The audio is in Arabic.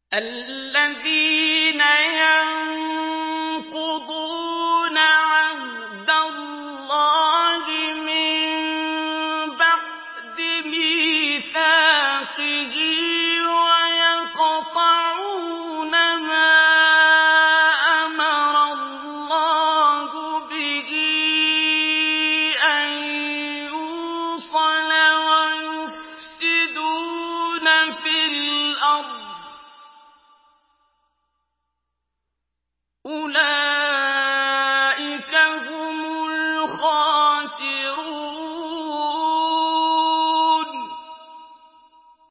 الذين ينقضون عهد الله من بعد ميثاقه ويقطعون ما أمر الله به أن يوصل ويفسدون في الأرض أولئك